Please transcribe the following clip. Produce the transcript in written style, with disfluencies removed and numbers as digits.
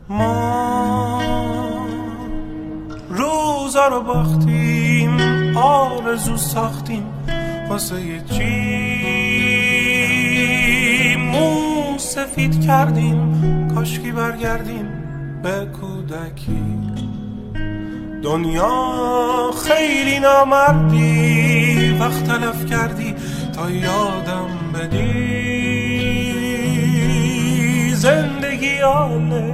ما روزا رو باختیم، آرزو ساختیم واسه چی؟ مو سفید کردیم، کاشکی برگردیم به کودکی. دنیا خیلی نامردی، وقت تلف کردی تا یادم بدی. زندگی آله